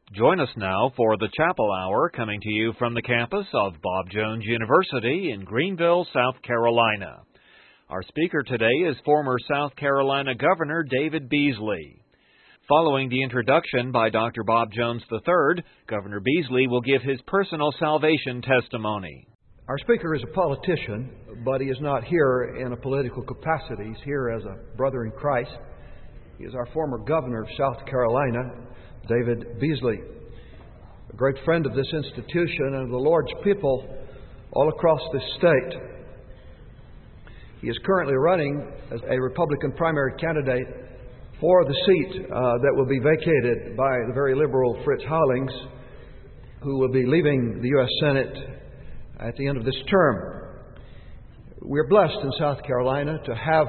Join us now for the Chapel Hour, coming to you from the campus of Bob Jones University in Greenville, South Carolina. Our speaker today is former South Carolina Governor David Beasley. Following the introduction by Dr. Bob Jones III, Governor Beasley will give his personal salvation testimony. Our speaker is a politician, but he is not here in a political capacity. He's here as a brother in Christ. He is our former governor of South Carolina, David Beasley, a great friend of this institution and of the Lord's people all across this state. He is currently running as a Republican primary candidate for the seat that will be vacated by the very liberal Fritz Hollings, who will be leaving the U.S. Senate at the end of this term. We are blessed in South Carolina to have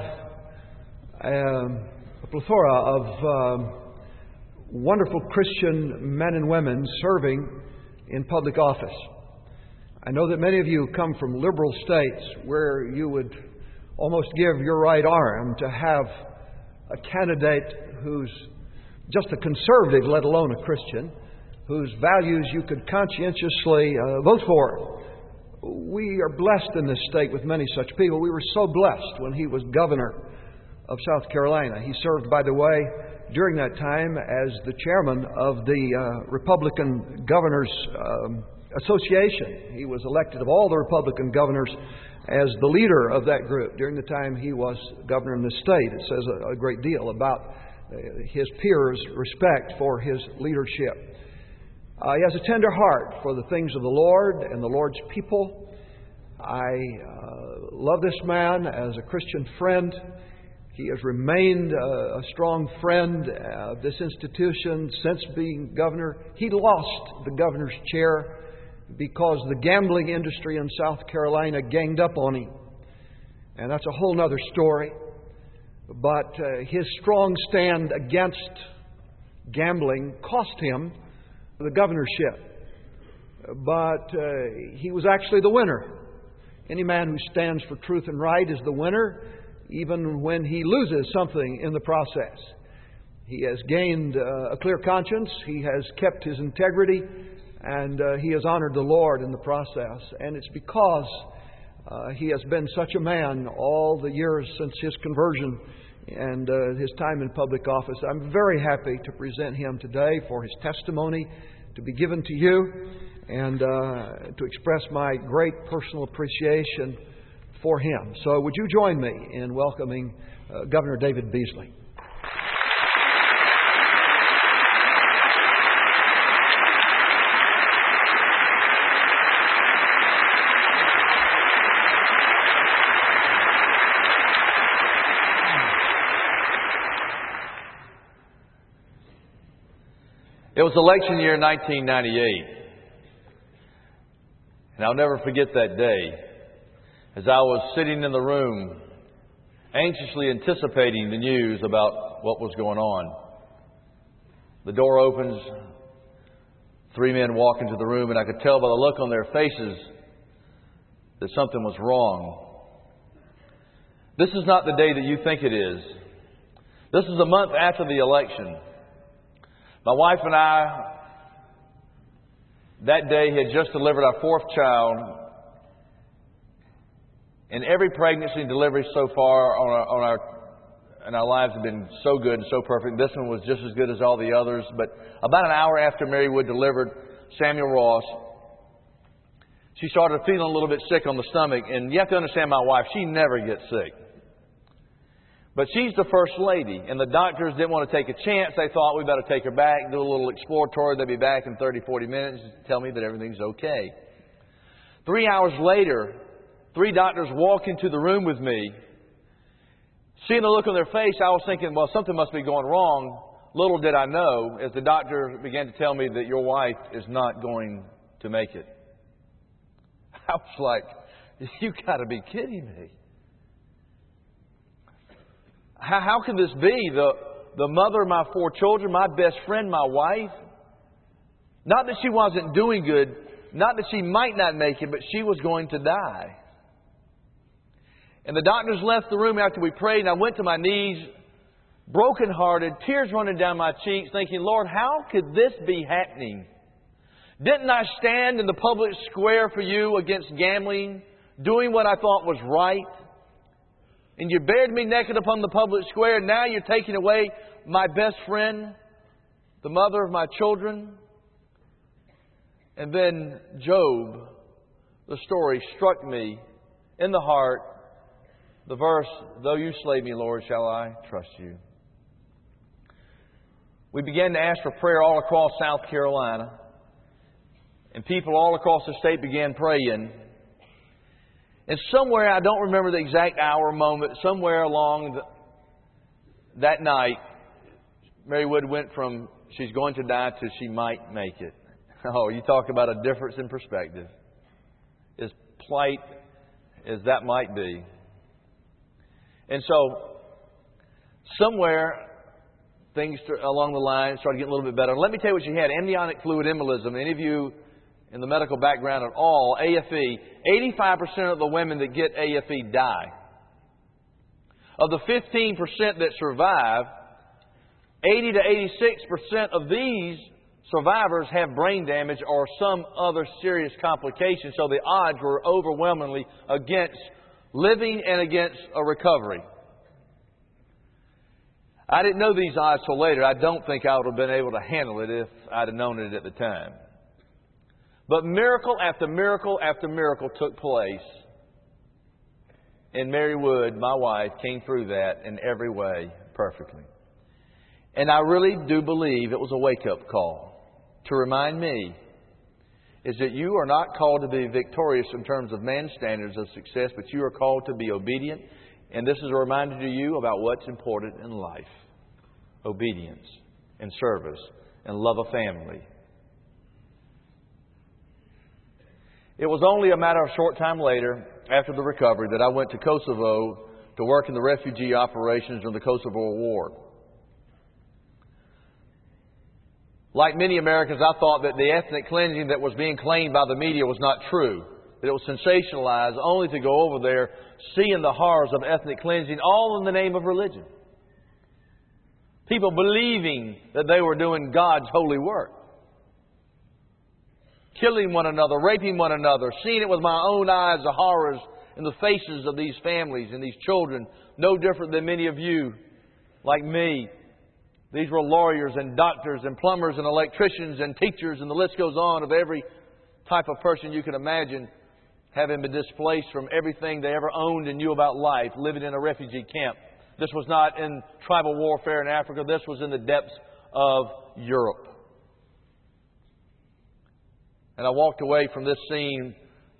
a plethora of wonderful Christian men and women serving in public office. I know that many of you come from liberal states where you would almost give your right arm to have a candidate who's just a conservative, let alone a Christian, whose values you could conscientiously vote for. We are blessed in this state with many such people. We were so blessed when he was governor of South Carolina. He served, by the way, during that time as the chairman of the Republican Governors Association. He was elected of all the Republican governors as the leader of that group during the time he was governor in the state. It says a great deal about his peers' respect for his leadership. He has a tender heart for the things of the Lord and the Lord's people. I love this man as a Christian friend. He has remained a strong friend of this institution since being governor. He lost the governor's chair because the gambling industry in South Carolina ganged up on him. And that's a whole other story. But his strong stand against gambling cost him the governorship. But he was actually the winner. Any man who stands for truth and right is the winner, even when he loses something in the process. He has gained a clear conscience. He has kept his integrity. And he has honored the Lord in the process. And it's because he has been such a man all the years since his conversion and his time in public office. I'm very happy to present him today for his testimony to be given to you and to express my great personal appreciation for him. So would you join me in welcoming Governor David Beasley? It was election year 1998, and I'll never forget that day as I was sitting in the room anxiously anticipating the news about what was going on. The door opens, 3 men walk into the room, and I could tell by the look on their faces that something was wrong. This is not the day that you think it is. This is a month after the election. My wife and I, that day, had just delivered our 4th child. And every pregnancy and delivery so far in our lives have been so good and so perfect. This one was just as good as all the others. But about an hour after Mary Wood delivered Samuel Ross, she started feeling a little bit sick on the stomach. And you have to understand my wife, she never gets sick. But she's the first lady, and the doctors didn't want to take a chance. They thought we better take her back, do a little exploratory. They'll be back in 30, 40 minutes to tell me that everything's okay. 3 hours later, 3 doctors walk into the room with me. Seeing the look on their face, I was thinking, well, something must be going wrong. Little did I know, as the doctor began to tell me that your wife is not going to make it. I was like, you got to be kidding me. How can this be? The mother of my 4 children, my best friend, my wife. Not that she wasn't doing good, not that she might not make it, but she was going to die. And the doctors left the room after we prayed, and I went to my knees brokenhearted, tears running down my cheeks, thinking, Lord, how could this be happening? Didn't I stand in the public square for you against gambling, doing what I thought was right? And you buried me naked upon the public square, and now you're taking away my best friend, the mother of my children. And then Job, the story, struck me in the heart. The verse, though you slay me, Lord, shall I trust you. We began to ask for prayer all across South Carolina. And people all across the state began praying. And somewhere, I don't remember the exact hour or moment, somewhere along that night, Mary Wood went from she's going to die to she might make it. Oh, you talk about a difference in perspective. As plight as that might be. And so, somewhere, things along the line started getting a little bit better. Let me tell you what she had. Amniotic fluid embolism. Any of you in the medical background at all, AFE, 85% of the women that get AFE die. Of the 15% that survive, 80 to 86% of these survivors have brain damage or some other serious complication. So the odds were overwhelmingly against living and against a recovery. I didn't know these odds till later. I don't think I would have been able to handle it if I'd have known it at the time. But miracle after miracle after miracle took place. And Mary Wood, my wife, came through that in every way perfectly. And I really do believe it was a wake-up call to remind me is that you are not called to be victorious in terms of man's standards of success, but you are called to be obedient. And this is a reminder to you about what's important in life. Obedience and service and love of family. It was only a matter of a short time later, after the recovery, that I went to Kosovo to work in the refugee operations during the Kosovo War. Like many Americans, I thought that the ethnic cleansing that was being claimed by the media was not true. That it was sensationalized only to go over there, seeing the horrors of ethnic cleansing, all in the name of religion. People believing that they were doing God's holy work. Killing one another, raping one another, seeing it with my own eyes, the horrors in the faces of these families and these children, no different than many of you, like me. These were lawyers and doctors and plumbers and electricians and teachers, and the list goes on of every type of person you can imagine having been displaced from everything they ever owned and knew about life, living in a refugee camp. This was not in tribal warfare in Africa. This was in the depths of Europe. And I walked away from this scene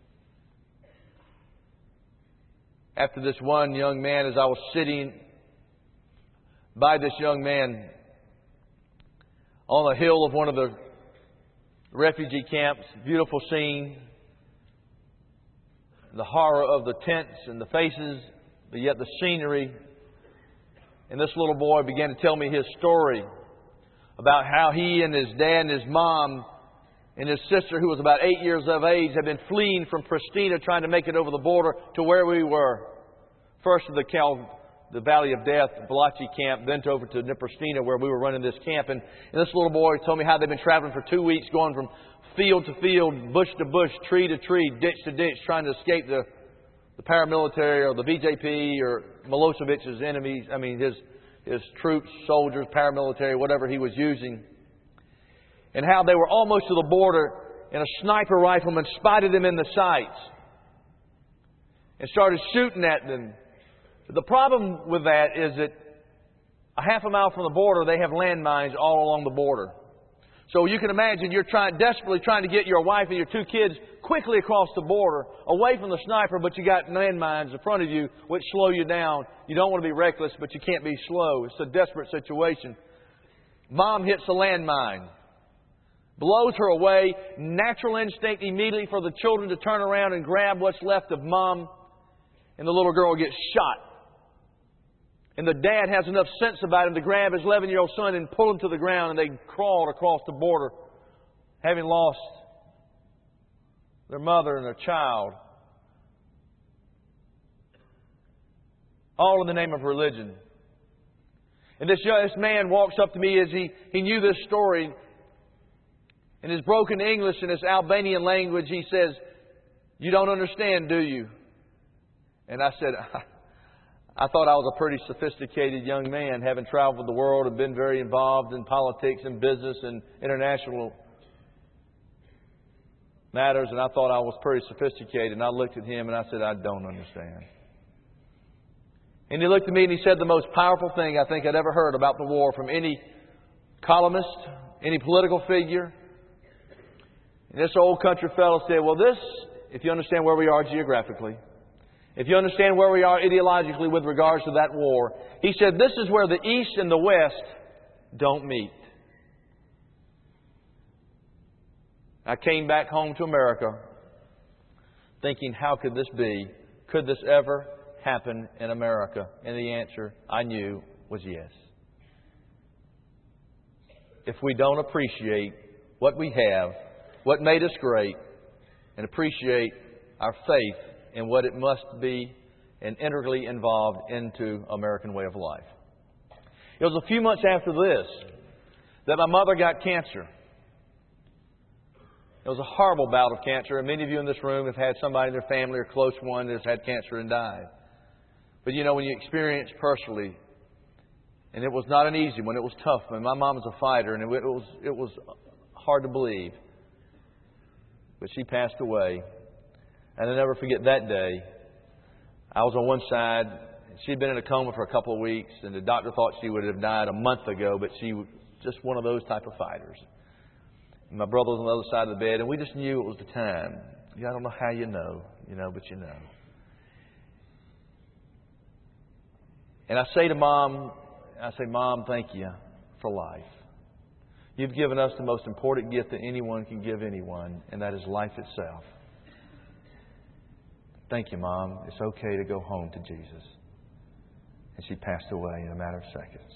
after this one young man, as I was sitting by this young man on a hill of one of the refugee camps. Beautiful scene. The horror of the tents and the faces, but yet the scenery. And this little boy began to tell me his story about how he and his dad and his mom and his sister, who was about 8 years of age, had been fleeing from Pristina, trying to make it over the border to where we were. First to the Valley of Death, Balachi camp, then over to Pristina, where we were running this camp. And this little boy told me how they'd been traveling for 2 weeks, going from field to field, bush to bush, tree to tree, ditch to ditch, trying to escape the paramilitary or the BJP or Milosevic's enemies. I mean, his troops, soldiers, paramilitary, whatever he was using. And how they were almost to the border, and a sniper rifleman spotted them in the sights and started shooting at them. The problem with that is that a half a mile from the border, they have landmines all along the border. So you can imagine you're desperately trying to get your wife and your 2 kids quickly across the border, away from the sniper, but you got landmines in front of you which slow you down. You don't want to be reckless, but you can't be slow. It's a desperate situation. Mom hits a landmine, blows her away. Natural instinct immediately for the children to turn around and grab what's left of Mom, and the little girl gets shot. And the dad has enough sense about him to grab his 11-year-old son and pull him to the ground, and they crawled across the border, having lost their mother and their child. All in the name of religion. And this man walks up to me as he knew this story. In his broken English and his Albanian language, he says, "You don't understand, do you?" And I said, I thought I was a pretty sophisticated young man, having traveled the world and been very involved in politics and business and international matters, and I thought I was pretty sophisticated. And I looked at him and I said, "I don't understand." And he looked at me and he said the most powerful thing I think I'd ever heard about the war from any columnist, any political figure. And this old country fellow said, "Well, this, if you understand where we are geographically, if you understand where we are ideologically with regards to that war," he said, "this is where the East and the West don't meet." I came back home to America thinking, how could this be? Could this ever happen in America? And the answer, I knew, was yes. If we don't appreciate what we have, what made us great, and appreciate our faith in what it must be and integrally involved into American way of life. It was a few months after this that my mother got cancer. It was a horrible bout of cancer, and many of you in this room have had somebody in their family or close one that has had cancer and died. But you know, when you experience personally, and it was not an easy one, it was tough. I mean, my mom was a fighter, and it was hard to believe. But she passed away. And I'll never forget that day. I was on one side. She'd been in a coma for a couple of weeks, and the doctor thought she would have died a month ago, but she was just one of those type of fighters. And my brother was on the other side of the bed, and we just knew it was the time. Yeah, I don't know how you know, but you know. And I say to Mom, "Mom, thank you for life. You've given us the most important gift that anyone can give anyone, and that is life itself. Thank you, Mom. It's okay to go home to Jesus." And she passed away in a matter of seconds.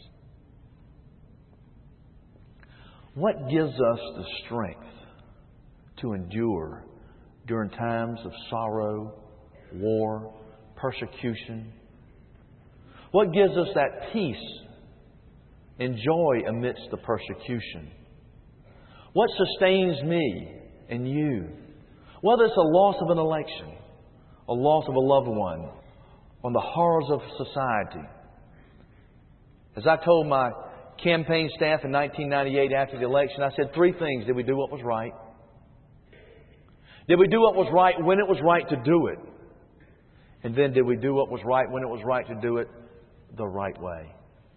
What gives us the strength to endure during times of sorrow, war, persecution? What gives us that peace and joy amidst the persecution? What sustains me and you? Whether it's a loss of an election, a loss of a loved one, on the horrors of society. As I told my campaign staff in 1998 after the election, I said 3 things. Did we do what was right? Did we do what was right when it was right to do it? And then did we do what was right when it was right to do it the right way?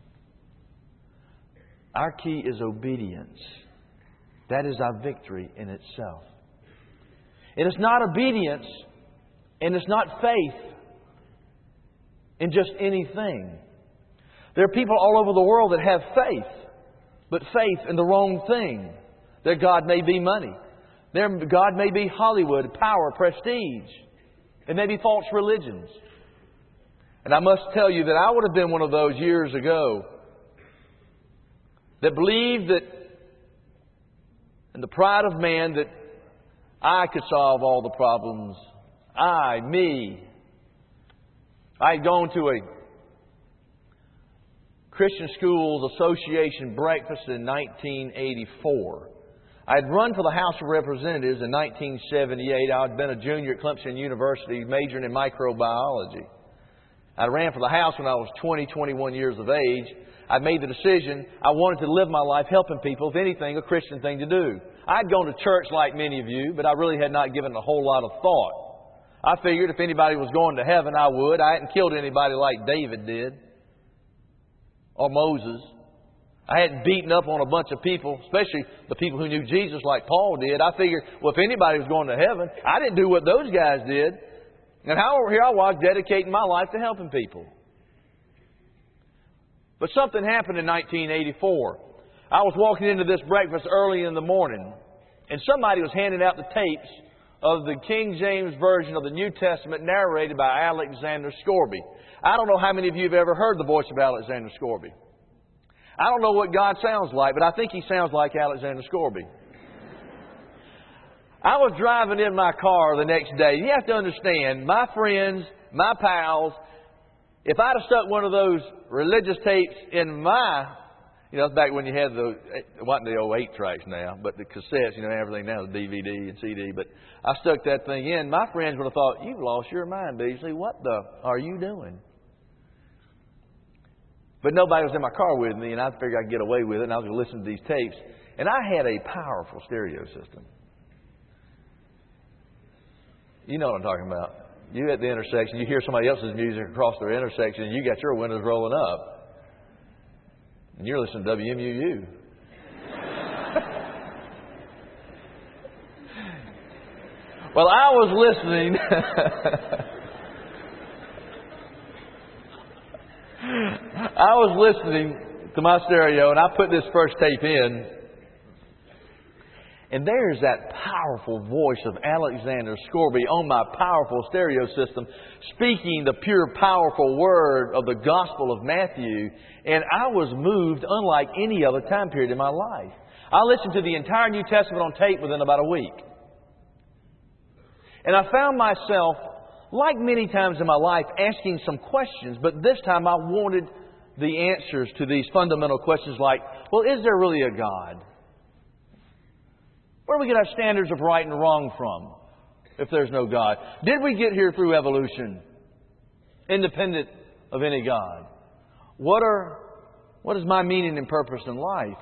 Our key is obedience. That is our victory in itself. It is not obedience and it's not faith in just anything. There are people all over the world that have faith, but faith in the wrong thing. Their God may be money. Their God may be Hollywood, power, prestige. It may be false religions. And I must tell you that I would have been one of those years ago that believed that in the pride of man that I could solve all the problems. Me. I had gone to a Christian Schools Association breakfast in 1984. I had run for the House of Representatives in 1978. I had been a junior at Clemson University, majoring in microbiology. I ran for the House when I was 21 years of age. I made the decision I wanted to live my life helping people, if anything, a Christian thing to do. I'd gone to church like many of you, but I really had not given it a whole lot of thought. I figured if anybody was going to heaven, I would. I hadn't killed anybody like David did. Or Moses. I hadn't beaten up on a bunch of people, especially the people who knew Jesus like Paul did. I figured, well, if anybody was going to heaven, I didn't do what those guys did. And here I was dedicating my life to helping people. But something happened in 1984. I was walking into this breakfast early in the morning, and somebody was handing out the tapes of the King James Version of the New Testament narrated by Alexander Scourby. I don't know how many of you have ever heard the voice of Alexander Scourby. I don't know what God sounds like, but I think He sounds like Alexander Scourby. I was driving in my car the next day. You have to understand, my friends, my pals, If I'd have stuck one of those religious tapes in my, that's back when you had it wasn't the old 8 tracks now, but the cassettes, everything now is DVD and CD. But I stuck that thing in. My friends would have thought, "You've lost your mind, Beasley. What the are you doing?" But nobody was in my car with me, and I figured I'd get away with it, and I was going to listen to these tapes. And I had a powerful stereo system. You know what I'm talking about. You at the intersection, you hear somebody else's music across their intersection, and you got your windows rolling up. And you're listening to WMUU. Well, I was listening. I was listening to my stereo, and I put this first tape in. And there's that powerful voice of Alexander Scourby on my powerful stereo system, speaking the pure, powerful word of the Gospel of Matthew. And I was moved unlike any other time period in my life. I listened to the entire New Testament on tape within about a week. And I found myself, like many times in my life, asking some questions. But this time I wanted the answers to these fundamental questions like, well, is there really a God? Where do we get our standards of right and wrong from if there's no God? Did we get here through evolution, independent of any God? What is my meaning and purpose in life?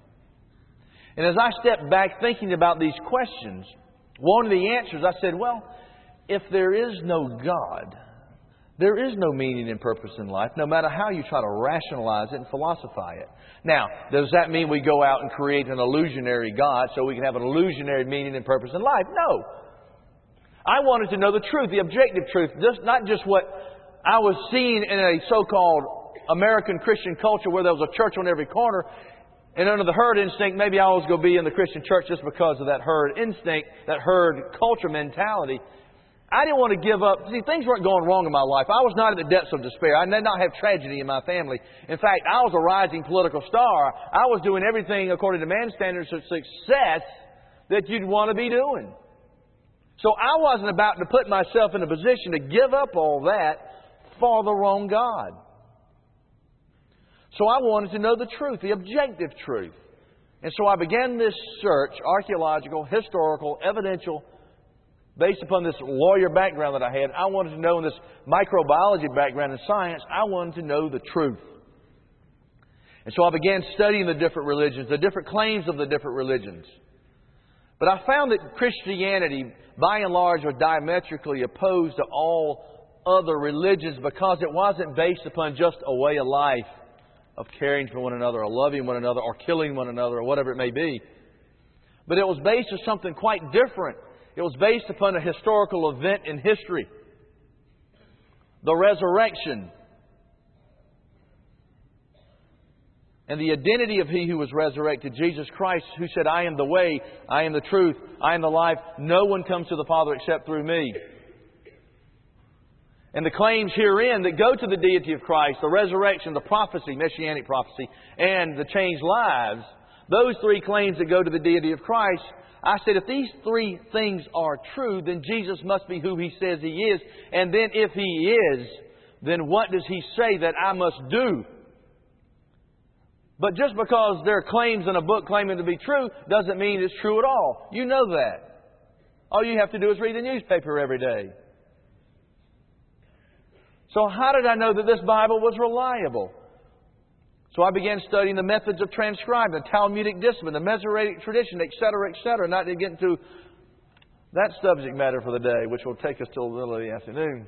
And as I stepped back thinking about these questions, wanting the answers, I said, well, if there is no God, there is no meaning and purpose in life, no matter how you try to rationalize it and philosophize it. Now, does that mean we go out and create an illusionary God so we can have an illusionary meaning and purpose in life? No. I wanted to know the truth, the objective truth, not just what I was seeing in a so-called American Christian culture where there was a church on every corner, and under the herd instinct, maybe I was going to be in the Christian church just because of that herd instinct, that herd culture mentality. I didn't want to give up. See, things weren't going wrong in my life. I was not in the depths of despair. I did not have tragedy in my family. In fact, I was a rising political star. I was doing everything according to man's standards of success that you'd want to be doing. So I wasn't about to put myself in a position to give up all that for the wrong God. So I wanted to know the truth, the objective truth. And so I began this search, archaeological, historical, evidential, based upon this lawyer background that I had. I wanted to know, in this microbiology background in science, I wanted to know the truth. And so I began studying the different religions, the different claims of the different religions. But I found that Christianity, by and large, was diametrically opposed to all other religions because it wasn't based upon just a way of life of caring for one another or loving one another or killing one another or whatever it may be. But it was based on something quite different. It was based upon a historical event in history. The resurrection. And the identity of He who was resurrected, Jesus Christ, who said, I am the way, I am the truth, I am the life. No one comes to the Father except through me. And the claims herein that go to the deity of Christ, the resurrection, the prophecy, messianic prophecy, and the changed lives, those three claims that go to the deity of Christ, I said, if these three things are true, then Jesus must be who He says He is. And then if He is, then what does He say that I must do? But just because there are claims in a book claiming to be true doesn't mean it's true at all. You know that. All you have to do is read the newspaper every day. So how did I know that this Bible was reliable? So I began studying the methods of transcribing, the Talmudic discipline, the Masoretic tradition, etc., not to get into that subject matter for the day, which will take us till the middle of the afternoon.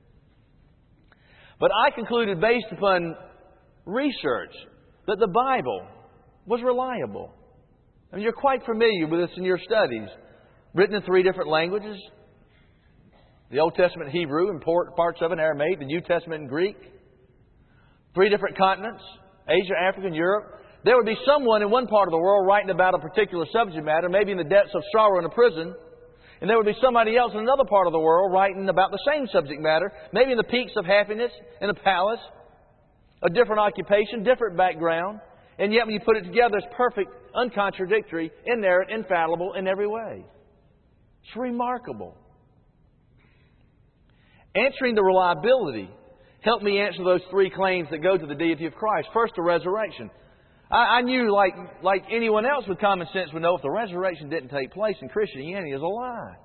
But I concluded, based upon research, that the Bible was reliable. I mean, you're quite familiar with this in your studies. Written in 3 different languages. The Old Testament in Hebrew and parts of it in Aramaic, the New Testament in Greek. 3 different continents, Asia, Africa, and Europe. There would be someone in one part of the world writing about a particular subject matter, maybe in the depths of sorrow in a prison. And there would be somebody else in another part of the world writing about the same subject matter, maybe in the peaks of happiness in a palace, a different occupation, different background. And yet when you put it together, it's perfect, uncontradictory, inerrant, infallible in every way. It's remarkable. Answering the reliability, help me answer those three claims that go to the deity of Christ. First, the resurrection. I knew, like anyone else with common sense would know, if the resurrection didn't take place, then Christianity is a lie.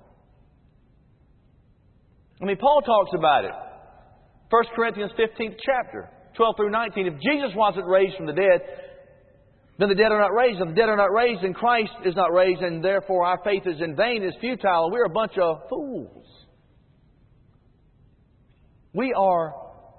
I mean, Paul talks about it. 1 Corinthians 15th chapter, 12 through 19. If Jesus wasn't raised from the dead, then the dead are not raised. If the dead are not raised, then Christ is not raised, and therefore our faith is in vain, is futile, and we're a bunch of fools. We are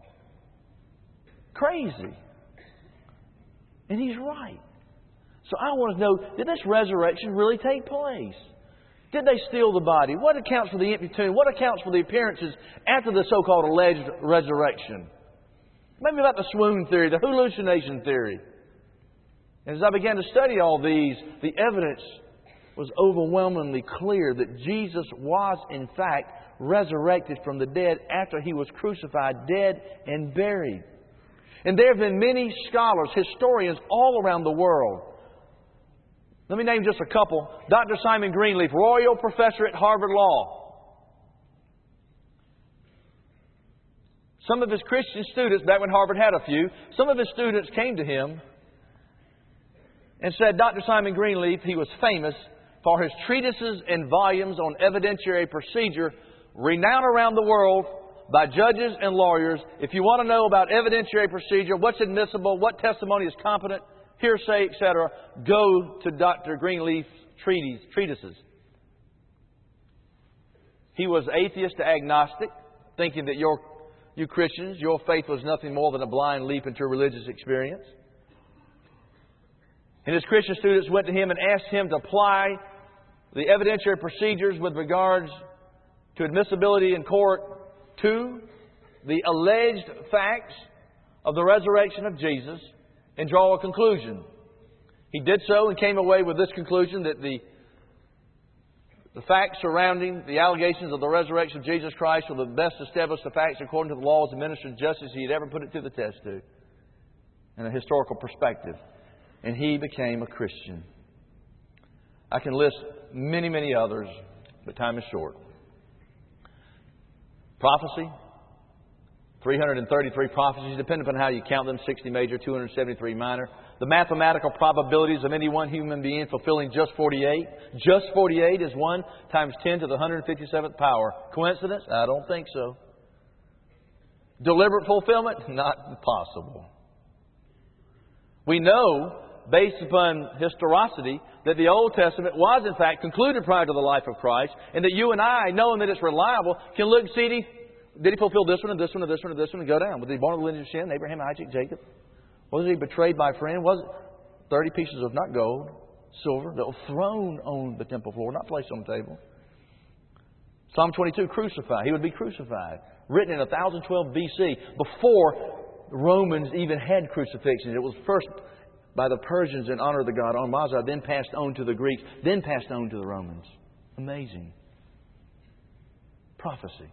crazy. And he's right. So I want to know, did this resurrection really take place? Did they steal the body? What accounts for the empty tomb? What accounts for the appearances after the so-called alleged resurrection? Maybe about the swoon theory, the hallucination theory. And as I began to study all these, the evidence was overwhelmingly clear that Jesus was, in fact, resurrected from the dead after He was crucified, dead and buried. And there have been many scholars, historians all around the world. Let me name just a couple. Dr. Simon Greenleaf, Royal Professor at Harvard Law. Some of his Christian students, back when Harvard had a few, some of his students came to him and said, Dr. Simon Greenleaf, he was famous for his treatises and volumes on evidentiary procedure, renowned around the world by judges and lawyers. If you want to know about evidentiary procedure, what's admissible, what testimony is competent, hearsay, etc., go to Dr. Greenleaf's treatises. He was atheist to agnostic, thinking that you Christians, your faith was nothing more than a blind leap into a religious experience. And his Christian students went to him and asked him to apply the evidentiary procedures with regards to admissibility in court to the alleged facts of the resurrection of Jesus and draw a conclusion. He did so and came away with this conclusion, that the facts surrounding the allegations of the resurrection of Jesus Christ were the best established facts according to the laws of ministry of justice he had ever put it to the test to, in a historical perspective. And he became a Christian. I can list many, many others, but time is short. Prophecy. 333 prophecies, depending upon how you count them, 60 major, 273 minor. The mathematical probabilities of any one human being fulfilling just 48. Just 48 is 1 times 10 to the 157th power. Coincidence? I don't think so. Deliberate fulfillment? Not possible. We know, based upon historicity, that the Old Testament was in fact concluded prior to the life of Christ, and that you and I, knowing that it's reliable, can look and see, did he fulfill this one and this one and this one and this one and go down? Was he born of the lineage of Shem, Abraham, Isaac, Jacob? Was he betrayed by a friend? Was it 30 pieces of not gold, silver, that were thrown on the temple floor, not placed on the table? Psalm 22, crucified. He would be crucified. Written in 1012 BC, before Romans even had crucifixions. It was first by the Persians in honor of the god Ar-Mazda, then passed on to the Greeks, then passed on to the Romans. Amazing. Prophecy.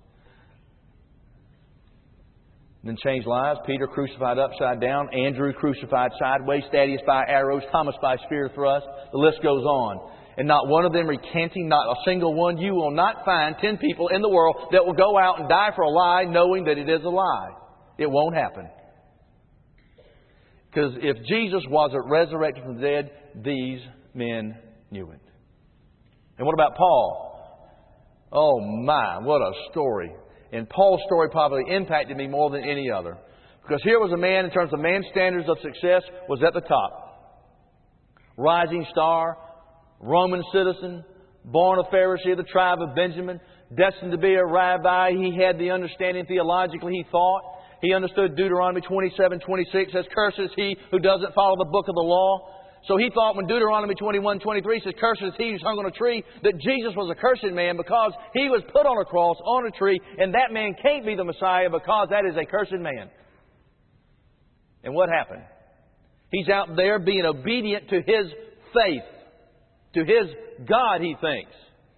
Then changed lives. Peter crucified upside down. Andrew crucified sideways. Thaddeus by arrows. Thomas by spear thrust. The list goes on. And not one of them recanting, not a single one. You will not find 10 people in the world that will go out and die for a lie knowing that it is a lie. It won't happen. Because if Jesus wasn't resurrected from the dead, these men knew it. And what about Paul? Oh my, what a story. And Paul's story probably impacted me more than any other. Because here was a man, in terms of man's standards of success, was at the top. Rising star, Roman citizen, born a Pharisee of the tribe of Benjamin, destined to be a rabbi. He had the understanding theologically, he thought. He understood Deuteronomy 27:26 says, cursed is he who doesn't follow the book of the law. So he thought when Deuteronomy 21:23 says, cursed is he who's hung on a tree, that Jesus was a cursed man because he was put on a cross, on a tree, and that man can't be the Messiah because that is a cursed man. And what happened? He's out there being obedient to his faith, to his God, he thinks.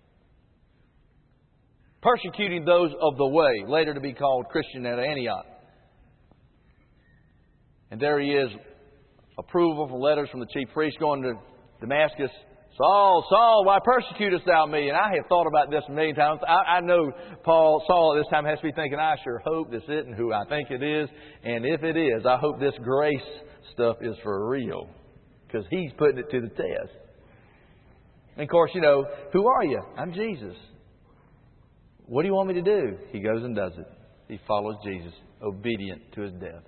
Persecuting those of the way, later to be called Christian at Antioch. And there he is, approval for letters from the chief priest, going to Damascus Saul, Saul, why persecutest thou me? And I have thought about this a million times. I know Saul at this time has to be thinking, I sure hope this isn't who I think it is. And if it is, I hope this grace stuff is for real. Because he's putting it to the test. And of course, who are you? I'm Jesus. What do you want me to do? He goes and does it. He follows Jesus, obedient to His death.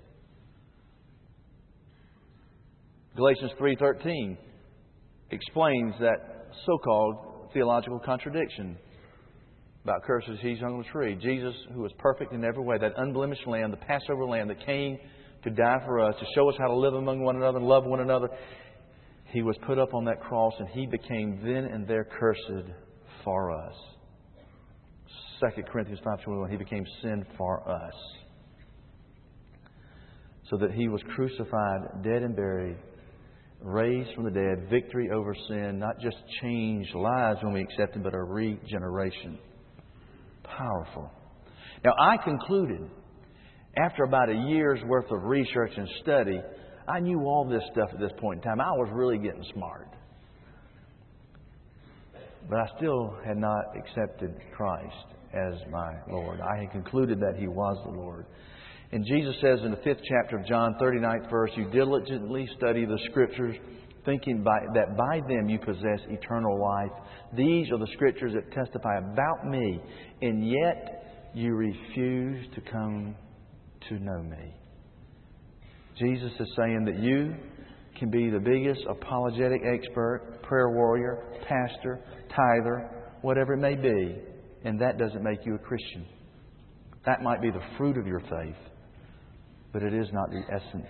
Galatians 3:13 explains that so-called theological contradiction about curses He's hung on the tree. Jesus, who was perfect in every way, that unblemished Lamb, the Passover Lamb that came to die for us, to show us how to live among one another and love one another, He was put up on that cross and He became then and there cursed for us. 2 Corinthians 5:21, He became sin for us. So that He was crucified, dead and buried, raised from the dead, victory over sin, not just changed lives when we accept Him, but a regeneration. Powerful. Now, I concluded, after about a year's worth of research and study, I knew all this stuff at this point in time. I was really getting smart. But I still had not accepted Christ as my Lord. I had concluded that He was the Lord. And Jesus says in the 5th chapter of John, 39th verse, you diligently study the Scriptures, thinking that by them you possess eternal life. These are the Scriptures that testify about me, and yet you refuse to come to know me. Jesus is saying that you can be the biggest apologetic expert, prayer warrior, pastor, tither, whatever it may be, and that doesn't make you a Christian. That might be the fruit of your faith, but it is not the essence.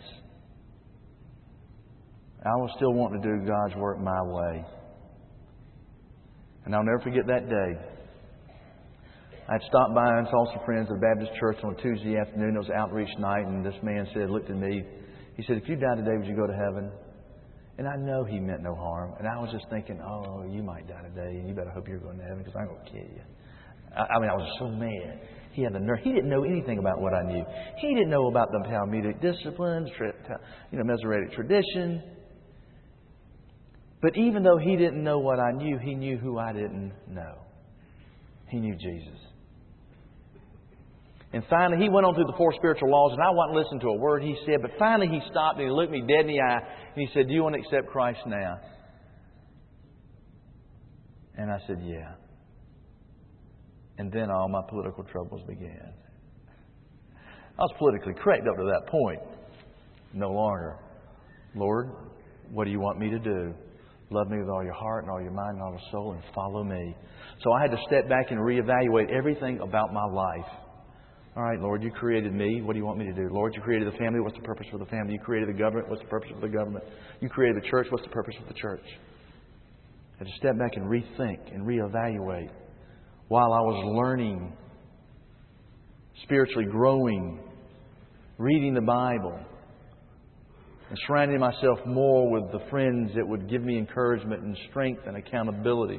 I was still wanting to do God's work my way. And I'll never forget that day. I'd stopped by and saw some friends at the Baptist church on a Tuesday afternoon. It was outreach night, and this man looked at me. He said, if you died today, would you go to heaven? And I know he meant no harm. And I was just thinking, oh, you might die today, and you better hope you're going to heaven because I'm going to kill you. I was so mad. He had the nerve. He didn't know anything about what I knew. He didn't know about the Talmudic disciplines, Masoretic tradition. But even though he didn't know what I knew, he knew who I didn't know. He knew Jesus. And finally, he went on through the 4 spiritual laws, and I wouldn't listen to a word he said. But finally, he stopped and he looked me dead in the eye, and he said, do you want to accept Christ now? And I said, yeah. And then all my political troubles began. I was politically correct up to that point. No longer. Lord, what do you want me to do? Love me with all your heart and all your mind and all your soul and follow me. So I had to step back and reevaluate everything about my life. All right, Lord, you created me. What do you want me to do? Lord, you created the family. What's the purpose for the family? You created the government. What's the purpose for the government? You created the church. What's the purpose for the church? I had to step back and rethink and reevaluate while I was learning, spiritually growing, reading the Bible, and surrounding myself more with the friends that would give me encouragement and strength and accountability.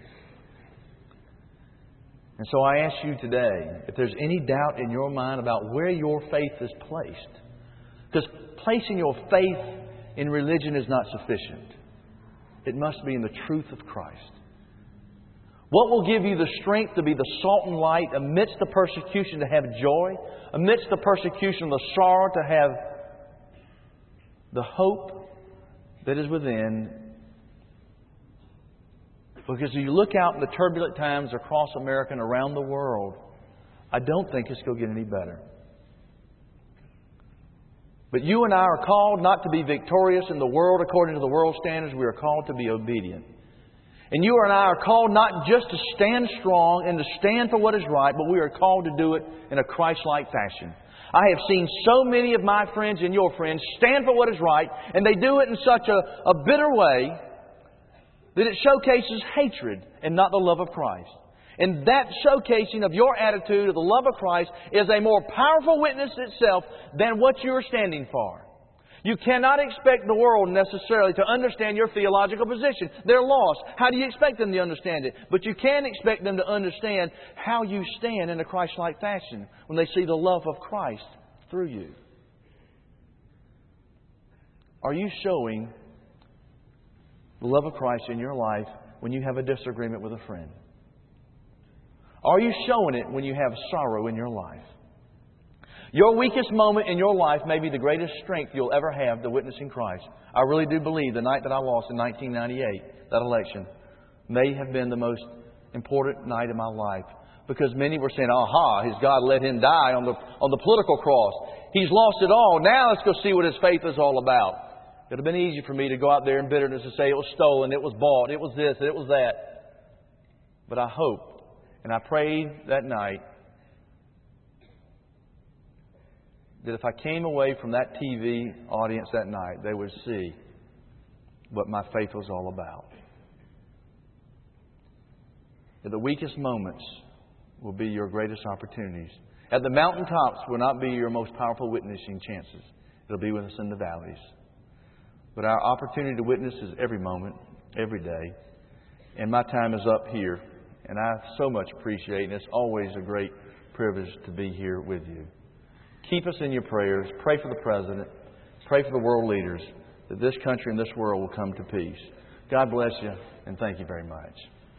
And so I ask you today, if there's any doubt in your mind about where your faith is placed, because placing your faith in religion is not sufficient. It must be in the truth of Christ. What will give you the strength to be the salt and light amidst the persecution, to have joy, amidst the persecution, the sorrow, to have the hope that is within? Because as you look out in the turbulent times across America and around the world, I don't think it's going to get any better. But you and I are called not to be victorious in the world according to the world standards. We are called to be obedient. And you and I are called not just to stand strong and to stand for what is right, but we are called to do it in a Christ-like fashion. I have seen so many of my friends and your friends stand for what is right, and they do it in such a bitter way that it showcases hatred and not the love of Christ. And that showcasing of your attitude of the love of Christ is a more powerful witness itself than what you are standing for. You cannot expect the world necessarily to understand your theological position. They're lost. How do you expect them to understand it? But you can expect them to understand how you stand in a Christ-like fashion when they see the love of Christ through you. Are you showing the love of Christ in your life when you have a disagreement with a friend? Are you showing it when you have sorrow in your life? Your weakest moment in your life may be the greatest strength you'll ever have to witnessing Christ. I really do believe the night that I lost in 1998, that election, may have been the most important night of my life. Because many were saying, aha, has God let him die on the political cross? He's lost it all. Now let's go see what his faith is all about. It would have been easy for me to go out there in bitterness and say it was stolen, it was bought, it was this, it was that. But I hoped and I prayed that night that if I came away from that TV audience that night, they would see what my faith was all about. That the weakest moments will be your greatest opportunities. At the mountaintops will not be your most powerful witnessing chances. It'll be with us in the valleys. But our opportunity to witness is every moment, every day. And my time is up here. And I so much appreciate it. And it's always a great privilege to be here with you. Keep us in your prayers. Pray for the President. Pray for the world leaders. That this country and this world will come to peace. God bless you. And thank you very much.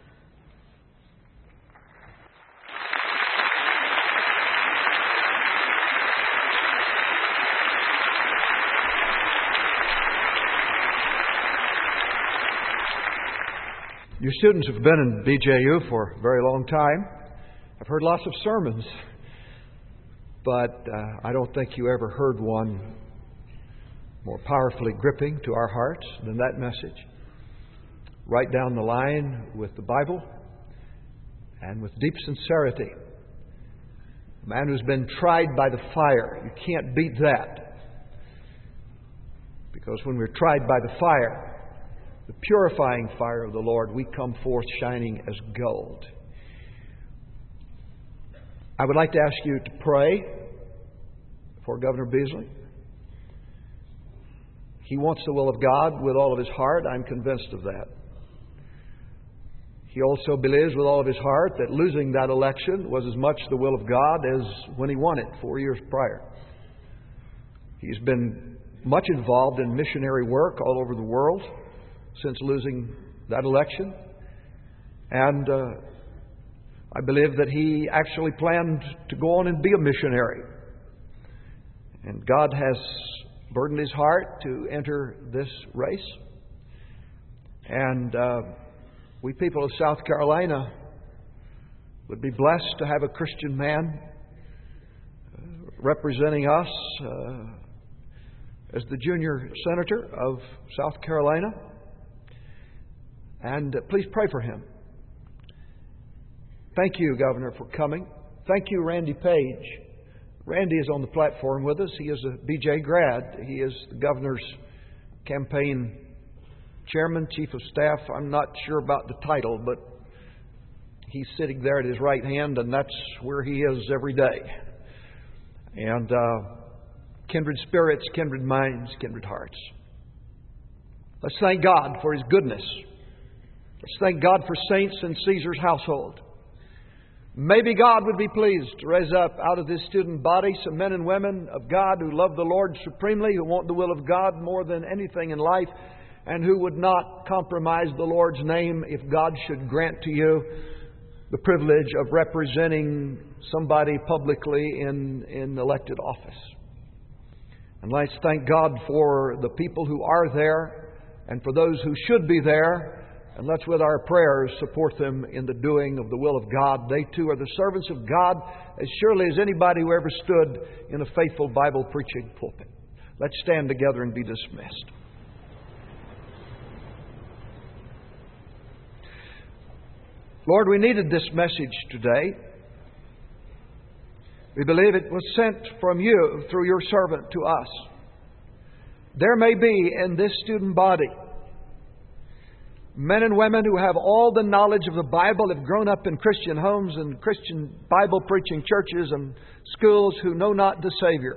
You students have been in BJU for a very long time. I've heard lots of sermons, but I don't think you ever heard one more powerfully gripping to our hearts than that message. Right down the line with the Bible and with deep sincerity. A man who's been tried by the fire. You can't beat that. Because when we're tried by the fire, the purifying fire of the Lord, we come forth shining as gold. I would like to ask you to pray for Governor Beasley. He wants the will of God with all of his heart. I'm convinced of that. He also believes with all of his heart that losing that election was as much the will of God as when he won it 4 years prior. He's been much involved in missionary work all over the world since losing that election. And I believe that he actually planned to go on and be a missionary. And God has burdened his heart to enter this race. And we people of South Carolina would be blessed to have a Christian man representing us as the junior senator of South Carolina. And please pray for him. Thank you, Governor, for coming. Thank you, Randy Page. Randy is on the platform with us. He is a BJ grad. He is the Governor's campaign chairman, chief of staff. I'm not sure about the title, but he's sitting there at his right hand, and that's where he is every day. And kindred spirits, kindred minds, kindred hearts. Let's thank God for His goodness. Let's thank God for saints in Caesar's household. Maybe God would be pleased to raise up out of this student body some men and women of God who love the Lord supremely, who want the will of God more than anything in life, and who would not compromise the Lord's name if God should grant to you the privilege of representing somebody publicly in elected office. And let's thank God for the people who are there and for those who should be there. And let's, with our prayers, support them in the doing of the will of God. They too are the servants of God as surely as anybody who ever stood in a faithful Bible preaching pulpit. Let's stand together and be dismissed. Lord, we needed this message today. We believe it was sent from You through Your servant to us. There may be in this student body men and women who have all the knowledge of the Bible, have grown up in Christian homes and Christian Bible preaching churches and schools, who know not the Savior.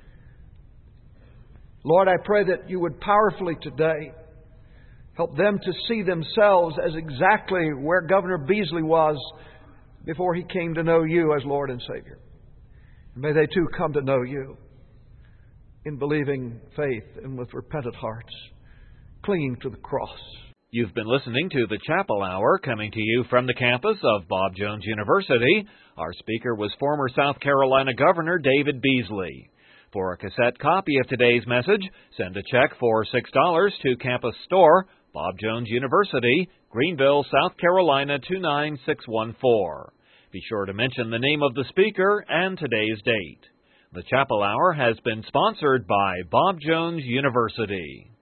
Lord, I pray that You would powerfully today help them to see themselves as exactly where Governor Beasley was before he came to know You as Lord and Savior. And may they too come to know You in believing faith and with repentant hearts, clinging to the cross. You've been listening to the Chapel Hour, coming to you from the campus of Bob Jones University. Our speaker was former South Carolina Governor David Beasley. For a cassette copy of today's message, send a check for $6 to Campus Store, Bob Jones University, Greenville, South Carolina 29614. Be sure to mention the name of the speaker and today's date. The Chapel Hour has been sponsored by Bob Jones University.